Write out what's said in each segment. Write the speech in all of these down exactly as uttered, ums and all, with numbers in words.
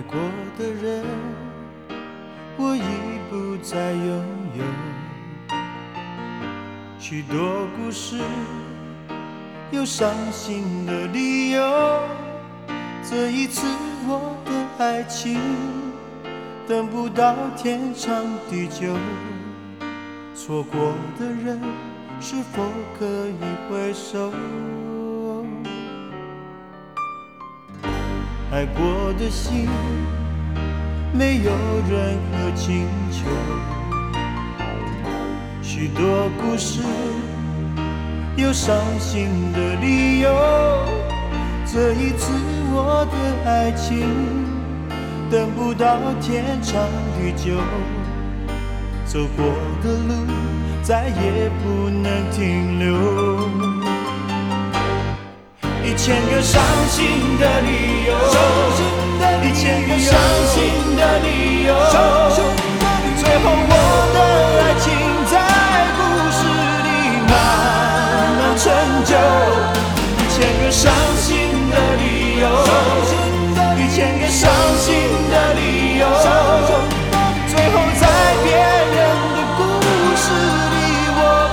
过的人，我已不再拥有。许多故事有伤心的理由，这一次我的爱情等不到天长地久。错过的人是否可以回首？爱过的心没有任何请求，许多故事有伤心的理由。这一次我的爱情等不到天长地久，走过的路再也不能停留。一千个伤心的理由，一千个伤心的理由，最后我的爱情在故事里慢慢成就。一千个伤心的理由，一千个伤心的理由，最后在别人的故事里我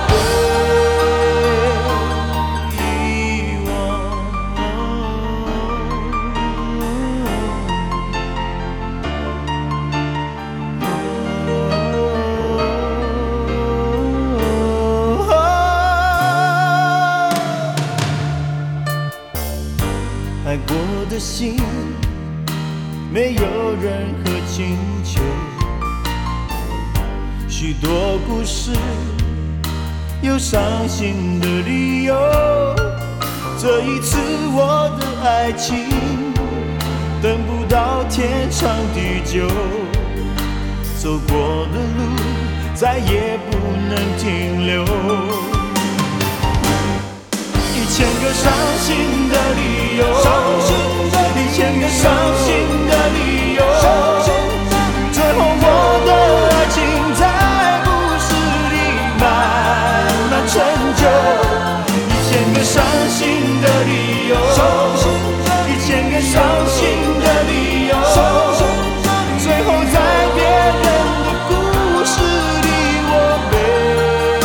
被遗忘。爱过的心没有任何请求，许多故事有伤心的理由。这一次我的爱情等不到天长地久，走过的路再也不能停留。一千个伤心的理由，一千个伤心的理由，最后我的爱情在故事里慢慢成就。一千个伤心的理由，一千个伤心的理由，最后在别人的故事里我被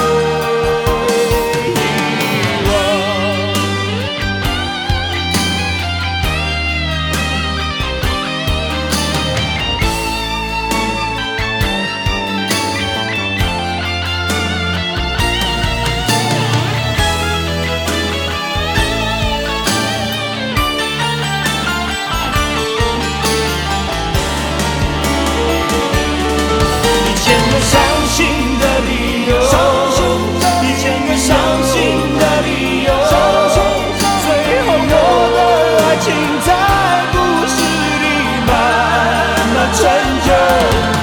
伤心的理由，一千个伤心的理由，最后我的爱情在故事里慢慢成就。